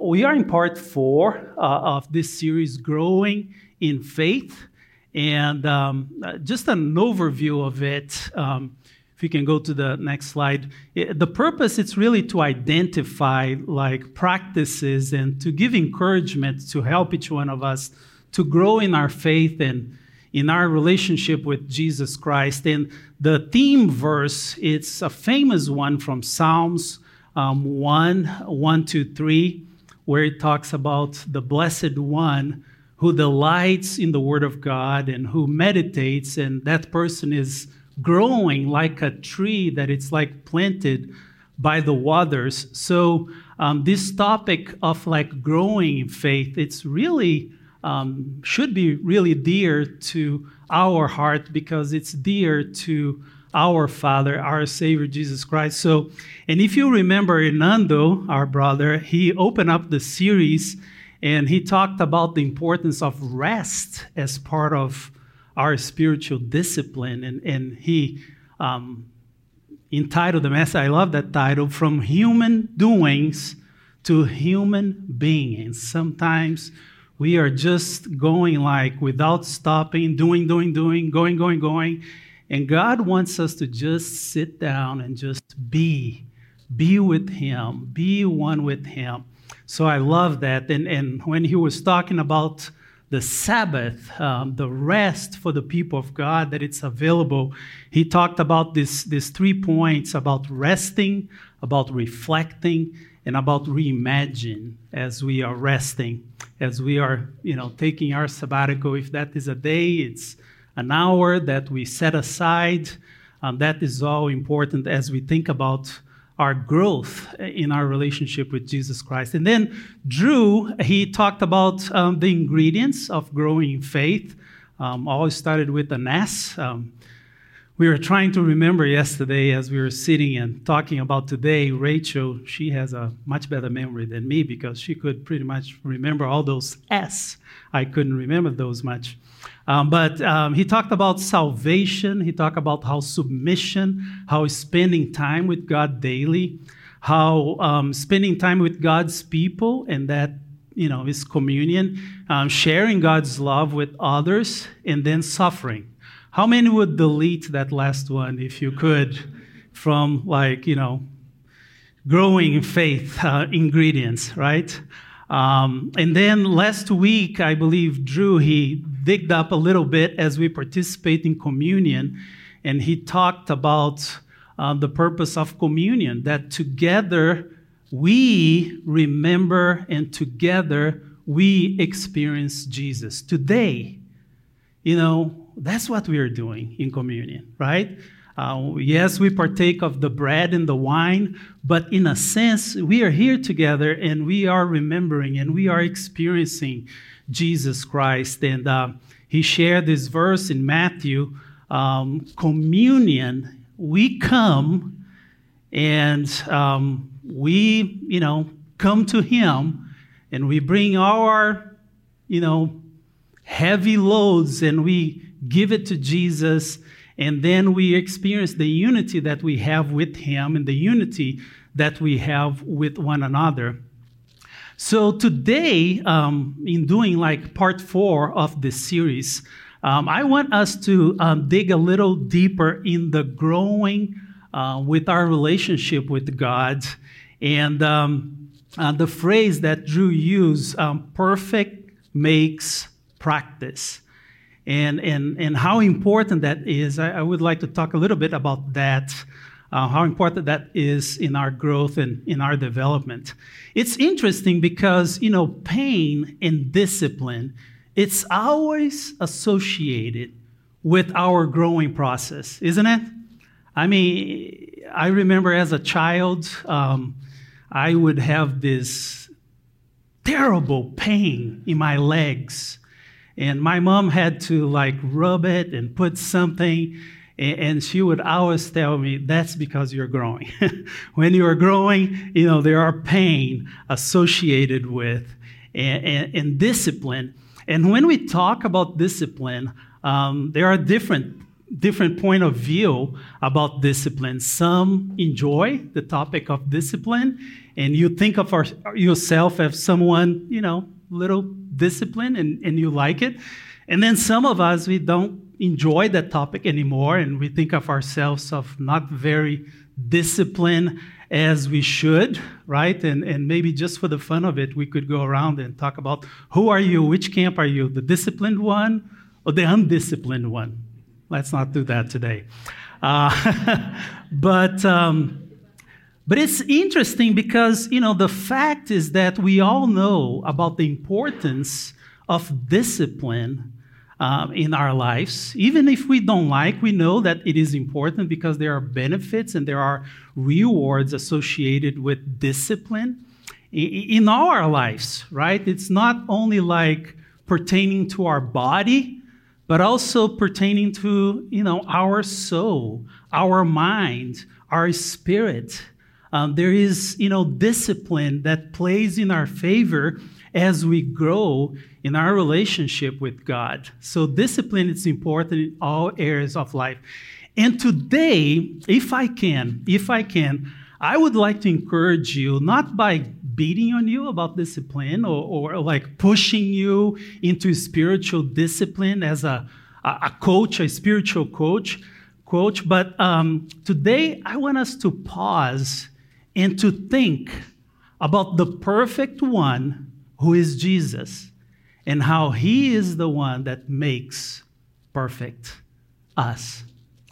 We are in part 4 of this series, Growing in Faith. And just an overview of it, if you can go to the next slide. The purpose is really to identify practices and to give encouragement to help each one of us to grow in our faith and in our relationship with Jesus Christ. And the theme verse, it's a famous one from Psalms 1 to 3, where it talks about the Blessed One who delights in the Word of God and who meditates, and that person is growing like a tree that it's like planted by the waters. So this topic of growing in faith, it's really should be really dear to our heart because it's dear to our Father, our Savior, Jesus Christ. So, and if you remember Hernando, our brother, he opened up the series and he talked about the importance of rest as part of our spiritual discipline. And he entitled the message, I love that title, From Human Doings to Human Being. And sometimes we are just going without stopping, doing, going. And God wants us to just sit down and just be with Him, be one with Him. So I love that. And when he was talking about the Sabbath, the rest for the people of God, that it's available, he talked about these 3 points about resting, about reflecting, and about reimagine as we are resting, as we are, taking our sabbatical. If that is a day, it's an hour that we set aside. That is all important as we think about our growth in our relationship with Jesus Christ. And then Drew, he talked about the ingredients of growing in faith. Always started with an S. We were trying to remember yesterday as we were sitting and talking about today. Rachel, she has a much better memory than me because she could pretty much remember all those S. I couldn't remember those much. But he talked about salvation. He talked about how submission, how spending time with God daily, how spending time with God's people, and that, is communion, sharing God's love with others, and then suffering. How many would delete that last one if you could from growing in faith ingredients, right? And then last week, I believe Drew, he digged up a little bit as we participate in communion, and he talked about the purpose of communion, that together we remember and together we experience Jesus. Today, that's what we are doing in communion, right? Yes, we partake of the bread and the wine, but in a sense, we are here together and we are remembering and we are experiencing Jesus Christ. And he shared this verse in Matthew, communion, we come and we, come to Him and we bring our, heavy loads and we give it to Jesus. And then we experience the unity that we have with Him and the unity that we have with one another. So today, in doing part 4 of this series, I want us to dig a little deeper in the growing with our relationship with God. And the phrase that Drew used, perfect makes practice. And how important that is, I would like to talk a little bit about that, how important that is in our growth and in our development. It's interesting because, pain and discipline, it's always associated with our growing process, isn't it? I mean, I remember as a child, I would have this terrible pain in my legs. And my mom had to rub it and put something, and she would always tell me, that's because you're growing. When you are growing, there are pain associated with and discipline. And when we talk about discipline, there are different different point of view about discipline. Some enjoy the topic of discipline, and you think of yourself as someone, little disciplined, and you like it. And then some of us, we don't enjoy that topic anymore, and we think of ourselves of not very disciplined as we should, right? And maybe just for the fun of it, we could go around and talk about, who are you? Which camp are you? The disciplined one or the undisciplined one? Let's not do that today. But it's interesting because, the fact is that we all know about the importance of discipline in our lives. Even if we don't like, we know that it is important because there are benefits and there are rewards associated with discipline in all our lives, right? It's not only like pertaining to our body, but also pertaining to, our soul, our mind, our spirit. There is, discipline that plays in our favor as we grow in our relationship with God. So discipline is important in all areas of life. And today, if I can, I would like to encourage you, not by beating on you about discipline or like pushing you into spiritual discipline as a coach, a spiritual coach, but today I want us to pause and to think about the perfect one who is Jesus and how he is the one that makes perfect us.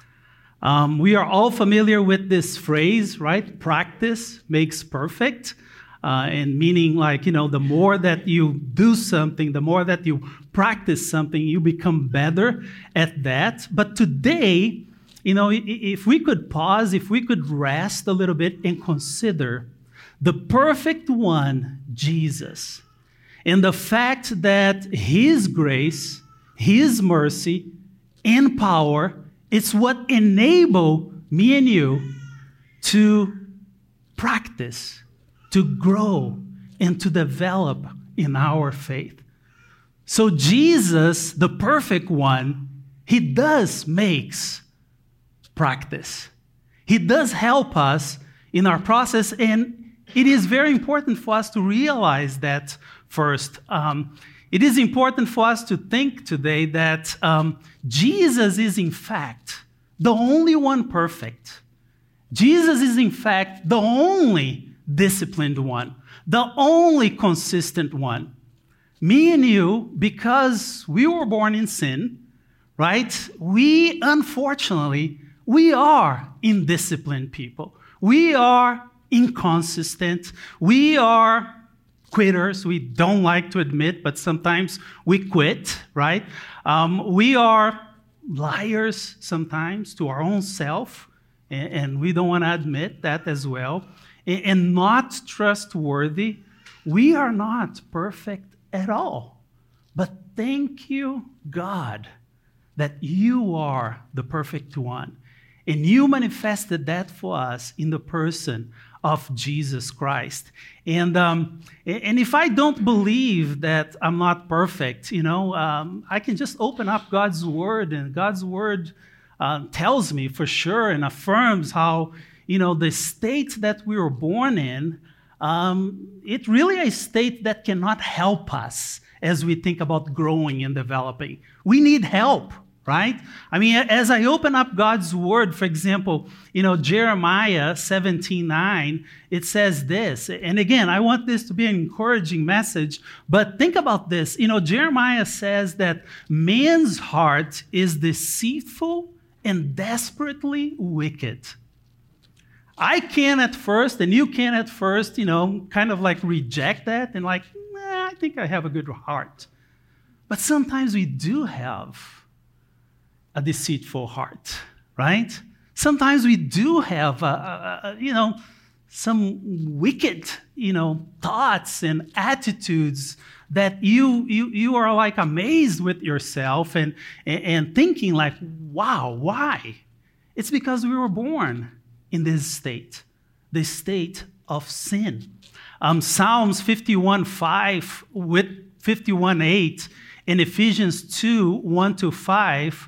We are all familiar with this phrase, right? Practice makes perfect. And meaning like, the more that you do something, the more that you practice something, you become better at that. But today, if we could pause, if we could rest a little bit and consider the perfect one, Jesus, and the fact that his grace, his mercy, and power, it's what enable me and you to practice, to grow, and to develop in our faith. So Jesus, the perfect one, he does makes practice. He does help us in our process, and it is very important for us to realize that first. It is important for us to think today that Jesus is in fact the only one perfect. Jesus is in fact the only disciplined one, the only consistent one. Me and you, because we were born in sin, right? Unfortunately, we are indisciplined people. We are inconsistent. We are quitters. We don't like to admit, but sometimes we quit, right? We are liars sometimes to our own self, and we don't want to admit that as well. And not trustworthy. We are not perfect at all. But thank you, God, that you are the perfect one. And you manifested that for us in the person of Jesus Christ. And if I don't believe that I'm not perfect, I can just open up God's Word, and God's Word tells me for sure and affirms how, the state that we were born in, it's really a state that cannot help us as we think about growing and developing. We need help, right? I mean, as I open up God's Word, for example, Jeremiah 17:9, it says this. And again, I want this to be an encouraging message, but think about this. Jeremiah says that man's heart is deceitful and desperately wicked. I can at first, and you can at first, kind of like reject that and like, I think I have a good heart. But sometimes we do have a deceitful heart, right? Sometimes we do have, some wicked, thoughts and attitudes that you are like amazed with yourself and thinking like, wow, why? It's because we were born in this state, the state of sin. Psalms 51:5 with 51:8 and Ephesians 2:1-5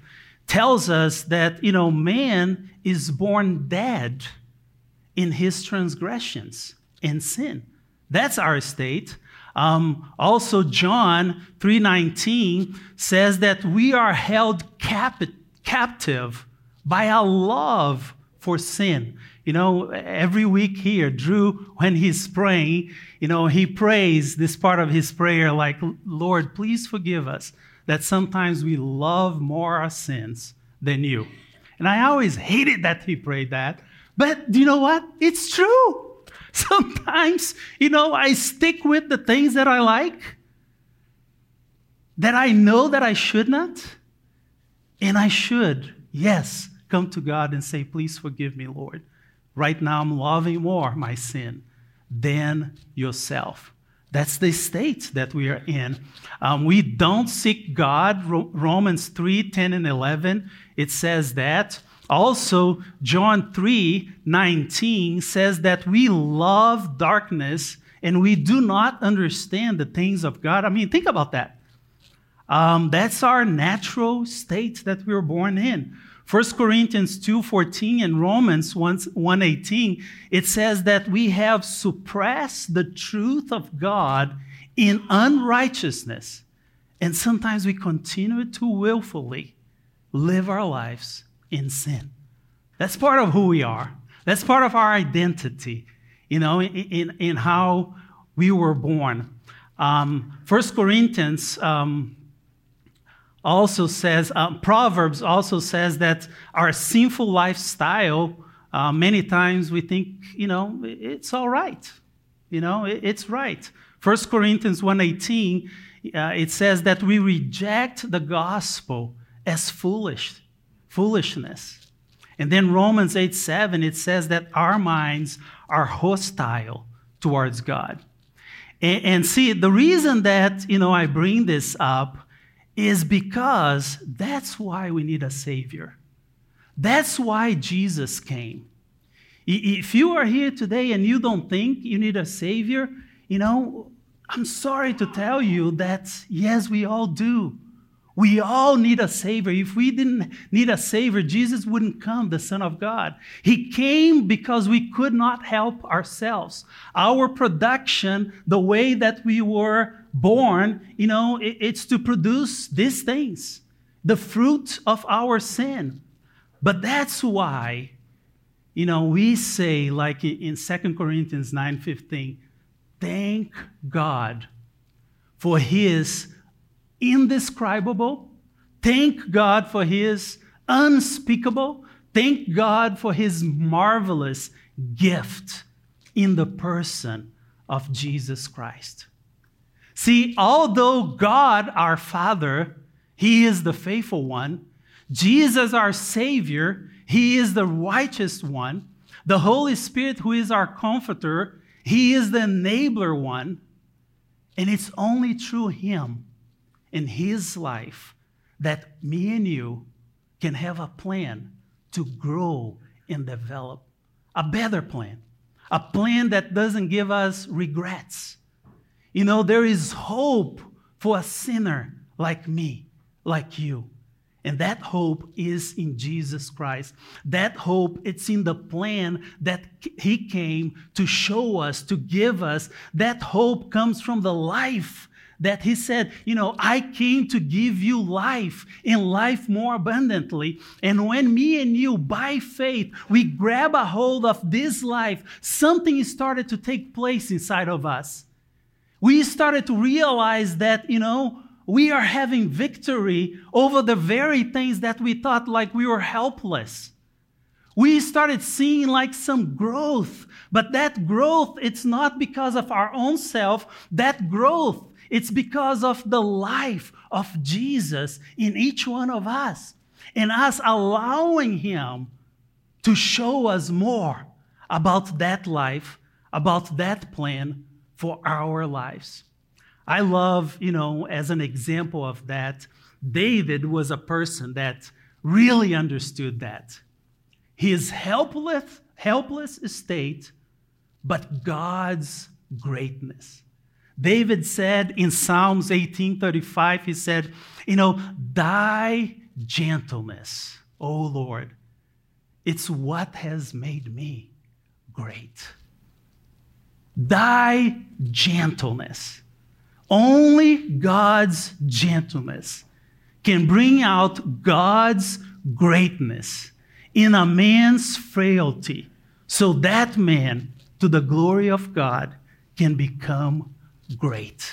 tells us that, man is born dead in his transgressions and sin. That's our state. Also, John 3:19 says that we are held captive by our love for sin. Every week here, Drew, when he's praying, he prays this part of his prayer like, Lord, please forgive us that sometimes we love more our sins than you. And I always hated that he prayed that. But do you know what? It's true. Sometimes, I stick with the things that I like, that I know that I should not, and I should, yes, come to God and say, please forgive me, Lord. Right now I'm loving more my sin than yourself. That's the state that we are in. We don't seek God. Romans 3:10 and 11, it says that. Also, John 3:19 says that we love darkness and we do not understand the things of God. I mean, think about that. That's our natural state that we were born in. 1 Corinthians 2:14 and Romans 1:18, it says that we have suppressed the truth of God in unrighteousness. And sometimes we continue to willfully live our lives in sin. That's part of who we are. That's part of our identity, in how we were born. 1 Corinthians also says, Proverbs also says that our sinful lifestyle, many times we think, it's all right. It's right. 1 Corinthians 1:18, it says that we reject the gospel as foolishness. And then Romans 8:7, it says that our minds are hostile towards God. And see, the reason that, I bring this up is because that's why we need a Savior. That's why Jesus came. If you are here today and you don't think you need a Savior, I'm sorry to tell you that, yes, we all do. We all need a Savior. If we didn't need a Savior, Jesus wouldn't come, the Son of God. He came because we could not help ourselves. Our production, the way that we were born, it's to produce these things, the fruit of our sin. But that's why, we say, like in 2 Corinthians 9:15, thank God for His indescribable. Thank God for His unspeakable. Thank God for His marvelous gift in the person of Jesus Christ. See, although God, our Father, He is the faithful one, Jesus, our Savior, He is the righteous one, the Holy Spirit, who is our comforter, He is the enabler one, and it's only through Him in His life that me and you can have a plan to grow and develop a better plan, a plan that doesn't give us regrets. There is hope for a sinner like me, like you. And that hope is in Jesus Christ. That hope, it's in the plan that He came to show us, to give us. That hope comes from the life that He said, I came to give you life and life more abundantly. And when me and you, by faith, we grab a hold of this life, something started to take place inside of us. We started to realize that, we are having victory over the very things that we thought like we were helpless. We started seeing like some growth, but that growth, it's not because of our own self. That growth, it's because of the life of Jesus in each one of us, and us allowing Him to show us more about that life, about that plan for our lives. I love, as an example of that, David was a person that really understood that. His helpless state, but God's greatness. David said in Psalms 18:35, he said, thy gentleness, O Lord, it's what has made me great. Thy gentleness. Only God's gentleness can bring out God's greatness in a man's frailty, so that man, to the glory of God, can become great.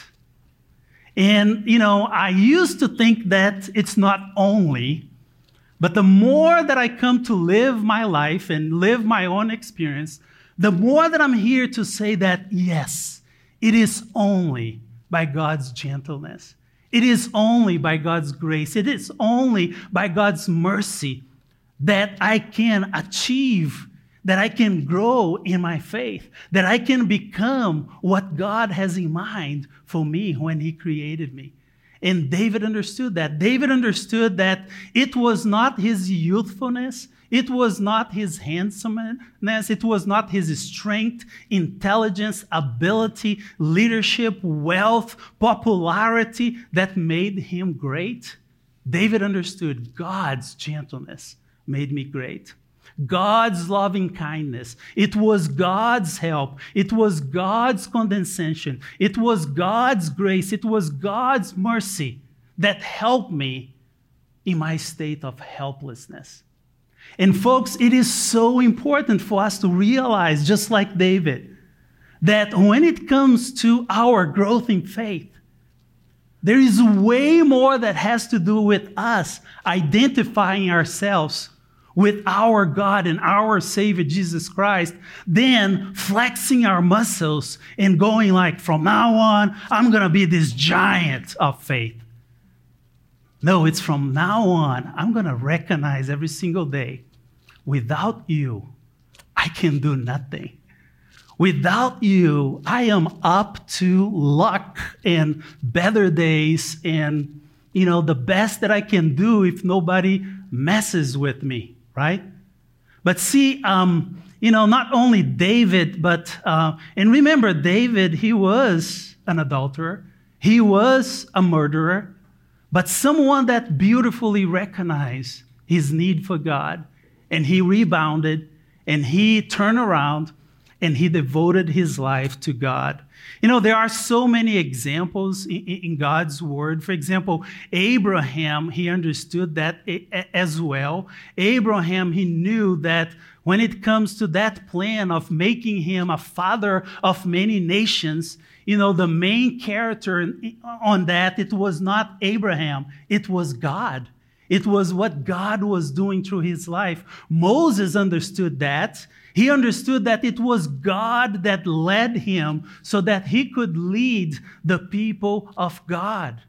And, I used to think that it's not only, but the more that I come to live my life and live my own experience, the more that I'm here to say that, yes, it is only by God's gentleness. It is only by God's grace. It is only by God's mercy that I can achieve, that I can grow in my faith, that I can become what God has in mind for me when He created me. And David understood that. David understood that it was not his youthfulness, it was not his handsomeness, it was not his strength, intelligence, ability, leadership, wealth, popularity that made him great. David understood God's gentleness made me great. God's loving kindness. It was God's help. It was God's condescension. It was God's grace. It was God's mercy that helped me in my state of helplessness. And folks, it is so important for us to realize, just like David, that when it comes to our growth in faith, there is way more that has to do with us identifying ourselves with our God and our Savior, Jesus Christ, than flexing our muscles and going like, from now on, I'm going to be this giant of faith. No, it's from now on, I'm going to recognize every single day, without you, I can do nothing. Without you, I am up to luck and better days and, the best that I can do if nobody messes with me, right? But see, not only David, but, and remember, David, he was an adulterer. He was a murderer, but someone that beautifully recognized his need for God, and he rebounded, and he turned around, and he devoted his life to God. There are so many examples in God's word. For example, Abraham, he understood that as well. Abraham, he knew that when it comes to that plan of making him a father of many nations, the main character on that, it was not Abraham, it was God. It was what God was doing through his life. Moses understood that. He understood that it was God that led him so that he could lead the people of God.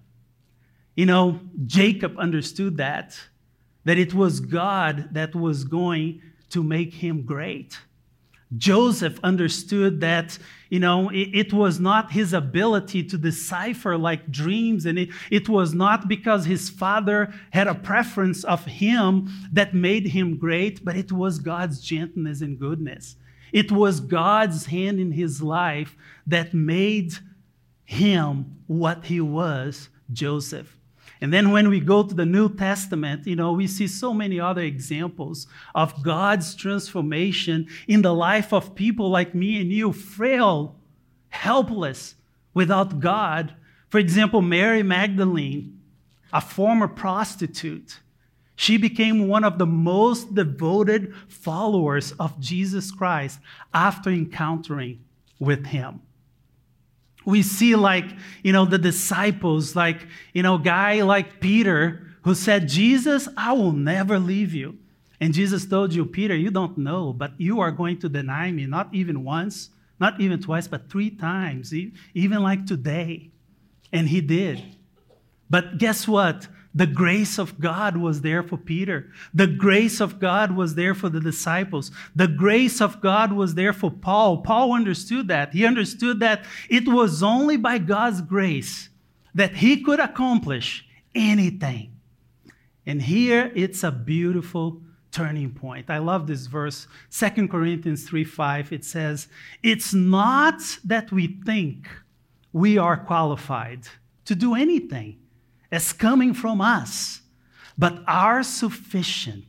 Jacob understood that it was God that was going to make him great. Joseph understood that, it was not his ability to decipher like dreams, and it was not because his father had a preference of him that made him great, but it was God's gentleness and goodness. It was God's hand in his life that made him what he was, Joseph. And then when we go to the New Testament, we see so many other examples of God's transformation in the life of people like me and you, frail, helpless, without God. For example, Mary Magdalene, a former prostitute, she became one of the most devoted followers of Jesus Christ after encountering with him. We see the disciples, guy like Peter, who said, Jesus, I will never leave you. And Jesus told you, Peter, you don't know, but you are going to deny me, not even once, not even twice, but 3 times, even like today. And he did. But guess what? The grace of God was there for Peter. The grace of God was there for the disciples. The grace of God was there for Paul. Paul understood that. He understood that it was only by God's grace that he could accomplish anything. And here it's a beautiful turning point. I love this verse, 2 Corinthians 3:5. It says, it's not that we think we are qualified to do anything as coming from us, But our sufficiency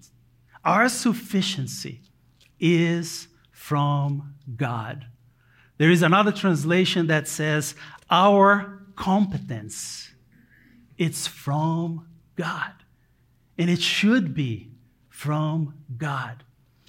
is from God. There is another translation that says, our competence, it's from God. And it should be from God.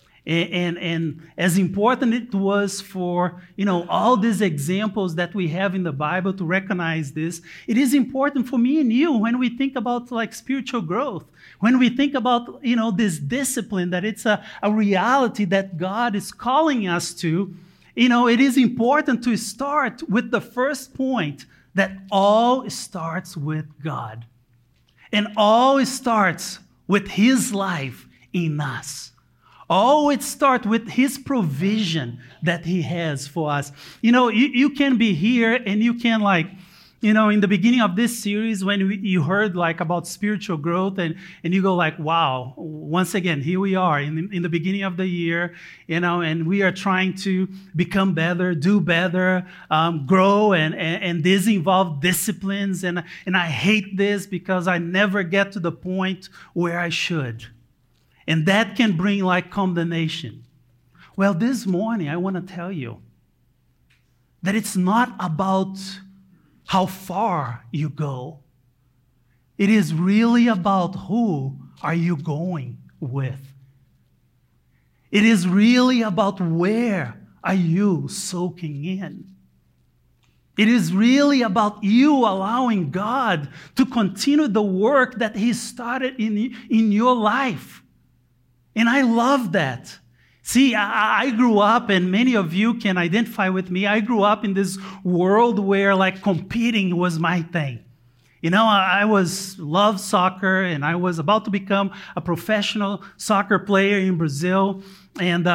And as important it was for, all these examples that we have in the Bible to recognize this, it is important for me and you when we think about spiritual growth, when we think about, this discipline, that it's a reality that God is calling us to, it is important to start with the first point, that all starts with God. And all starts with His life in us. All it starts with His provision that He has for us. You can be here and you can in the beginning of this series when you heard about spiritual growth and you go wow, once again, here we are in the beginning of the year, and we are trying to become better, do better, grow, and this involves disciplines, and I hate this because I never get to the point where I should. And that can bring condemnation. Well, this morning I want to tell you that it's not about how far you go. It is really about who are you going with. It is really about where are you soaking in. It is really about you allowing God to continue the work that He started in your life. And I love that. See, I grew up, and many of you can identify with me. I grew up in this world where competing was my thing. I loved soccer, and I was about to become a professional soccer player in Brazil. And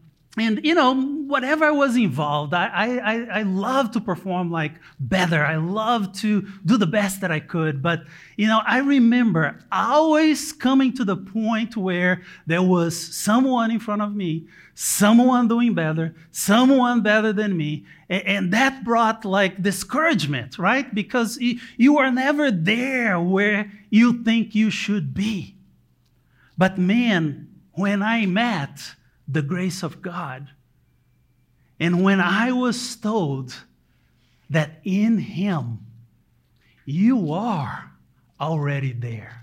whatever was involved, I loved to perform better. I loved to do the best that I could. But, I remember always coming to the point where there was someone in front of me, someone doing better, someone better than me. And that brought discouragement, right? Because you are never there where you think you should be. But man, when I met the grace of God, and when I was told that in Him you are already there,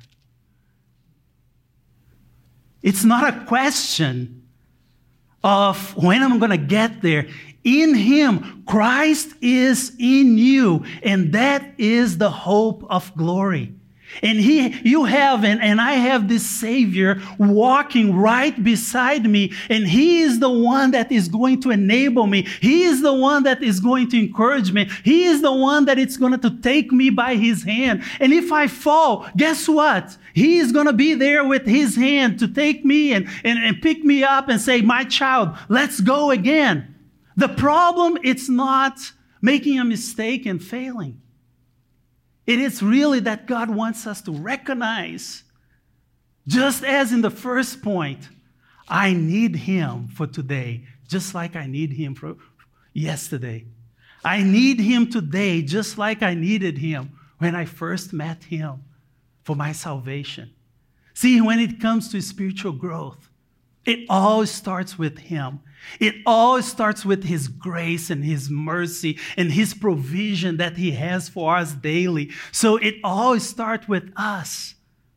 it's not a question of when I'm going to get there. In Him, Christ is in you, and that is the hope of glory. And you have, and I have this Savior walking right beside me, and He is the one that is going to enable me. He is the one that is going to encourage me. He is the one that is going to take me by His hand. And if I fall, guess what? He is going to be there with His hand to take me and pick me up and say, my child, let's go again. The problem, it's not making a mistake and failing. It is really that God wants us to recognize, just as in the first point, I need Him for today, just like I need Him for yesterday. I need Him today, just like I needed Him when I first met Him for my salvation. See, when it comes to spiritual growth, it all starts with Him. It all starts with His grace and His mercy and His provision that He has for us daily. So it all starts with us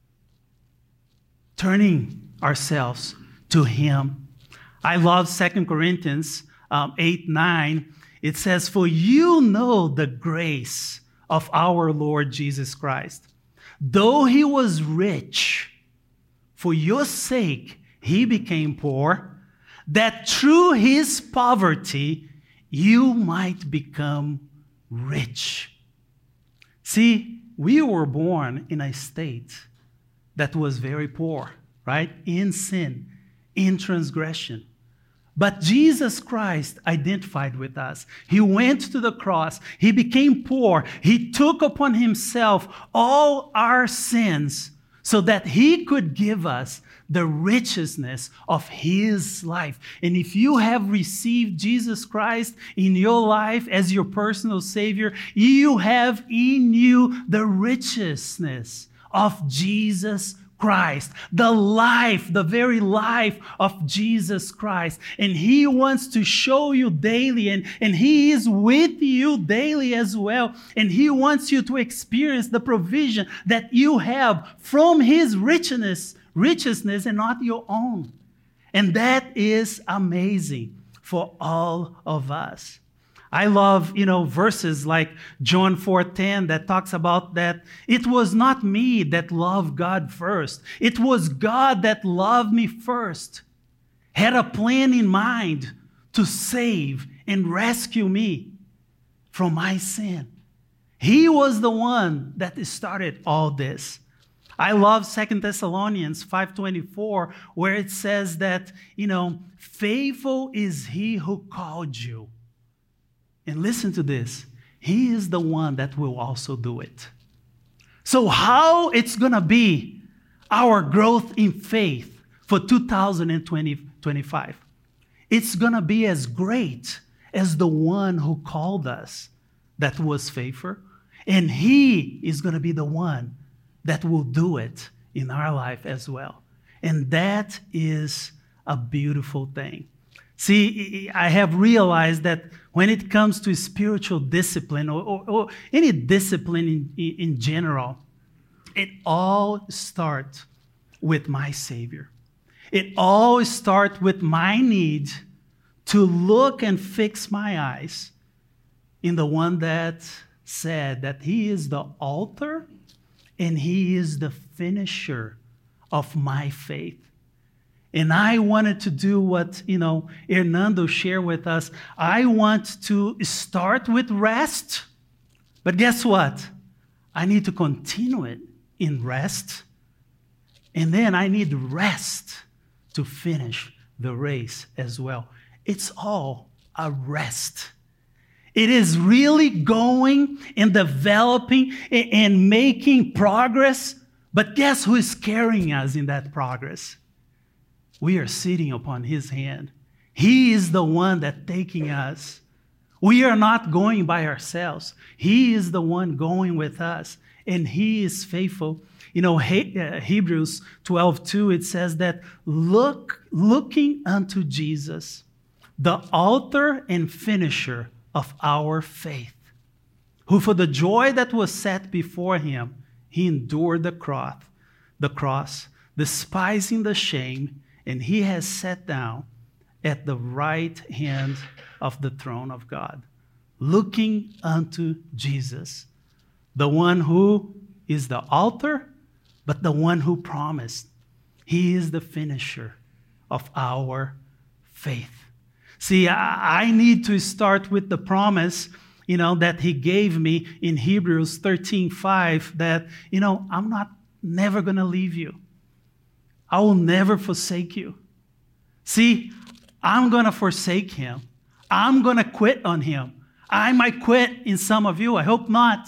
turning ourselves to Him. I love 2 Corinthians 8:9. It says, for you know the grace of our Lord Jesus Christ. Though He was rich, for your sake He became poor, that through His poverty you might become rich. See, we were born in a state that was very poor, right? In sin, in transgression. But Jesus Christ identified with us. He went to the cross. He became poor. He took upon Himself all our sins so that He could give us the richness of His life. And if you have received Jesus Christ in your life as your personal Savior, you have in you the richness of Jesus Christ, the life, the very life of Jesus Christ. And He wants to show you daily, and He is with you daily as well. And He wants you to experience the provision that you have from His richness and not your own. And that is amazing for all of us. I love, verses like John 4:10 that talks about that it was not me that loved God first. It was God that loved me first, had a plan in mind to save and rescue me from my sin. He was the one that started all this. I love 2 Thessalonians 5:24, where it says that, faithful is He who called you. And listen to this. He is the one that will also do it. So how it's going to be our growth in faith for 2025? It's going to be as great as the one who called us that was faithful. And He is going to be the one that will do it in our life as well. And that is a beautiful thing. See, I have realized that when it comes to spiritual discipline or any discipline in general, it all starts with my Savior. It all starts with my need to look and fix my eyes in the one that said that He is the author and He is the finisher of my faith. And I wanted to do what, Hernando shared with us. I want to start with rest. But guess what? I need to continue it in rest. And then I need rest to finish the race as well. It's all a rest. It is really going and developing and making progress. But guess who is carrying us in that progress? We are sitting upon His hand. He is the one that's taking us. We are not going by ourselves. He is the one going with us, and He is faithful. Hebrews 12:2, it says that looking unto Jesus, the author and finisher of our faith, who for the joy that was set before Him, He endured the cross, despising the shame, and He has sat down at the right hand of the throne of God, looking unto Jesus, the one who is the author, but the one who promised. He is the finisher of our faith. See, I need to start with the promise, that He gave me in Hebrews 13:5, that, I'm never going to leave you. I will never forsake you. See, I'm going to forsake Him. I'm going to quit on Him. I might quit in some of you. I hope not.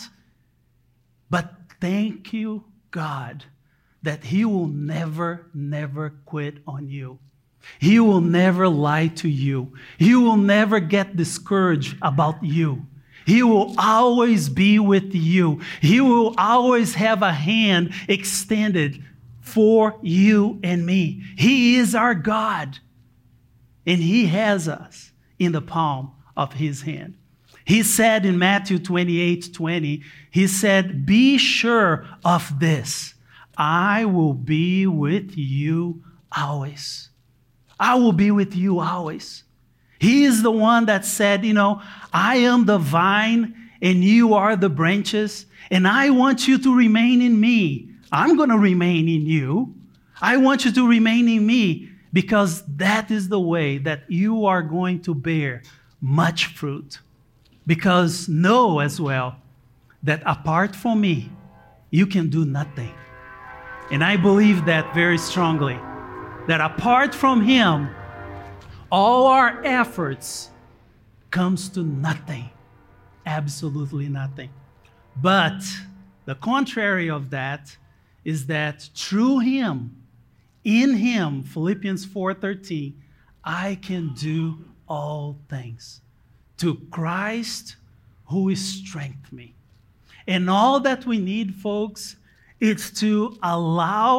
But thank you, God, that He will never, never quit on you. He will never lie to you. He will never get discouraged about you. He will always be with you. He will always have a hand extended for you and me. He is our God, and He has us in the palm of His hand. He said in Matthew 28:20, He said, be sure of this, I will be with you always. I will be with you always. He is the one that said, I am the vine and you are the branches, and I want you to remain in me. I'm going to remain in you. I want you to remain in me, because that is the way that you are going to bear much fruit. Because know as well that apart from me, you can do nothing. And I believe that very strongly, that apart from Him, all our efforts comes to nothing, absolutely nothing. But the contrary of that is that through Him, in Him, Philippians 4:13, I can do all things to Christ who strengthens me. And all that we need, folks, is to allow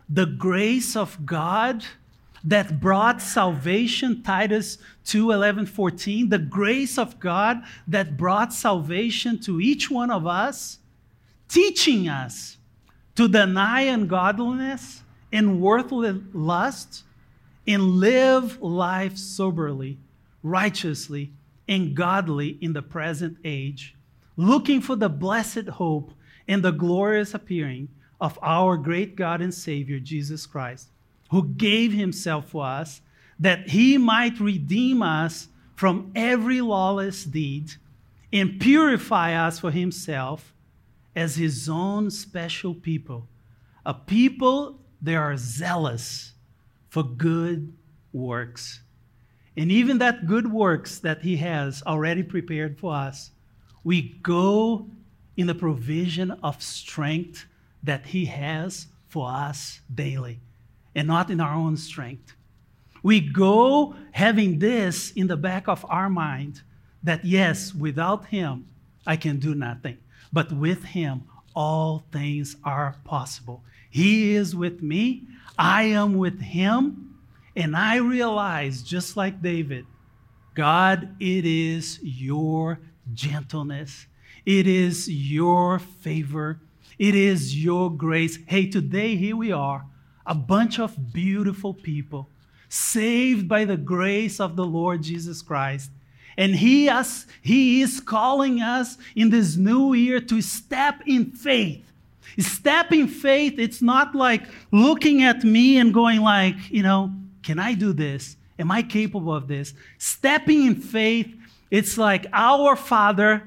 the grace of God that brought salvation, Titus 2:11-14, the grace of God that brought salvation to each one of us, teaching us to deny ungodliness and worthless lust and live life soberly, righteously, and godly in the present age, looking for the blessed hope and the glorious appearing of our great God and Savior, Jesus Christ, who gave himself for us, that he might redeem us from every lawless deed and purify us for himself as his own special people, a people that are zealous for good works. And even that good works that he has already prepared for us, we go in the provision of strength that he has for us daily, and not in our own strength. We go having this in the back of our mind, that yes, without him, I can do nothing. But with him, all things are possible. He is with me, I am with him, and I realize, just like David, God, it is your gentleness, it is your favor, it is your grace. Hey, today here we are, a bunch of beautiful people, saved by the grace of the Lord Jesus Christ. And he is calling us in this new year to step in faith. Step in faith, it's not like looking at me and going like, can I do this? Am I capable of this? Stepping in faith, it's like our Father,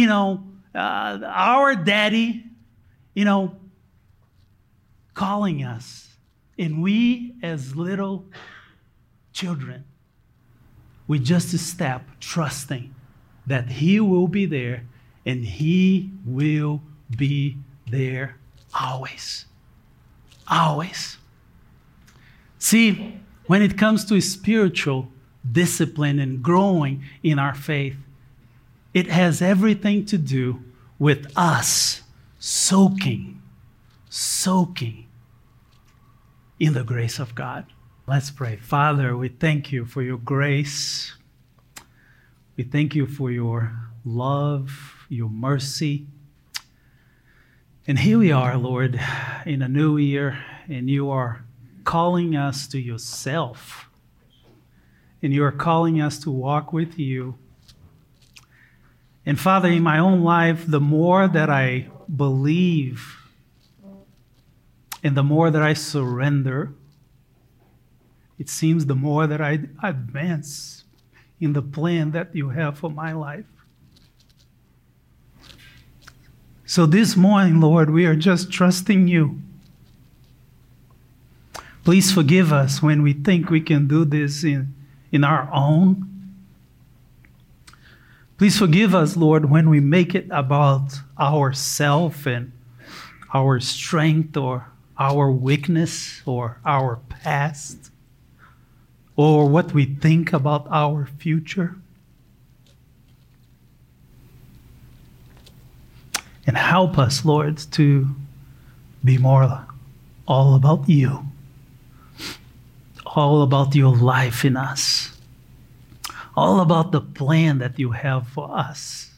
our Daddy, calling us. And we, as little children, we just step trusting that he will be there, and he will be there always. Always. See, when it comes to spiritual discipline and growing in our faith, it has everything to do with us soaking in the grace of God. Let's pray. Father, we thank you for your grace. We thank you for your love, your mercy. And here we are, Lord, in a new year, and you are calling us to yourself. And you are calling us to walk with you. And Father, in my own life, the more that I believe and the more that I surrender, it seems the more that I advance in the plan that you have for my life. So this morning, Lord, we are just trusting you. Please forgive us when we think we can do this in our own. Please forgive us, Lord, when we make it about ourselves and our strength or our weakness or our past or what we think about our future. And help us, Lord, to be more all about you, all about your life in us, all about the plan that you have for us.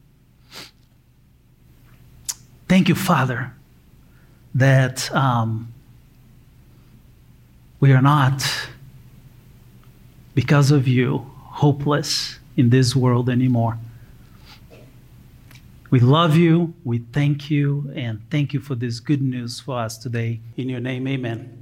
Thank you, Father, that we are not, because of you, hopeless in this world anymore. We love you, we thank you, and thank you for this good news for us today. In your name, amen.